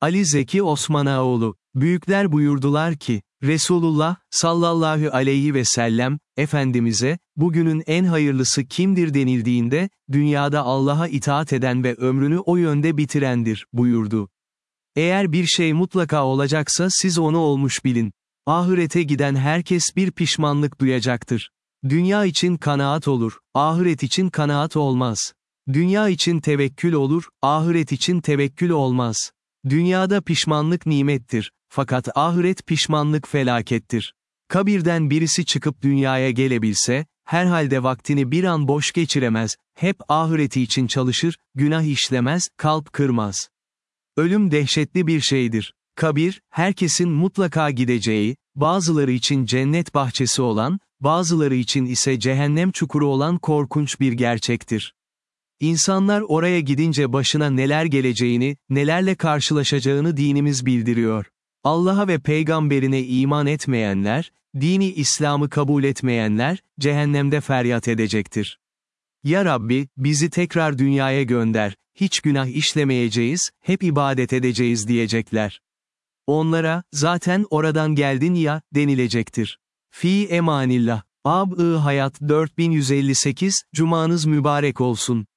Ali Zeki Osmanaoğlu, büyükler buyurdular ki, Resulullah, sallallahu aleyhi ve sellem, Efendimiz'e, bugünün en hayırlısı kimdir denildiğinde, dünyada Allah'a itaat eden ve ömrünü o yönde bitirendir, buyurdu. Eğer bir şey mutlaka olacaksa siz onu olmuş bilin. Ahirete giden herkes bir pişmanlık duyacaktır. Dünya için kanaat olur, ahiret için kanaat olmaz. Dünya için tevekkül olur, ahiret için tevekkül olmaz. Dünyada pişmanlık nimettir, fakat ahiret pişmanlık felakettir. Kabirden birisi çıkıp dünyaya gelebilse, herhalde vaktini bir an boş geçiremez, hep ahireti için çalışır, günah işlemez, kalp kırmaz. Ölüm dehşetli bir şeydir. Kabir, herkesin mutlaka gideceği, bazıları için cennet bahçesi olan, bazıları için ise cehennem çukuru olan korkunç bir gerçektir. İnsanlar oraya gidince başına neler geleceğini, nelerle karşılaşacağını dinimiz bildiriyor. Allah'a ve peygamberine iman etmeyenler, dini İslam'ı kabul etmeyenler, cehennemde feryat edecektir. Ya Rabbi, bizi tekrar dünyaya gönder, hiç günah işlemeyeceğiz, hep ibadet edeceğiz diyecekler. Onlara, zaten oradan geldin ya, denilecektir. Fi emanillah. Ab-ı Hayat 4158, Cumanız mübarek olsun.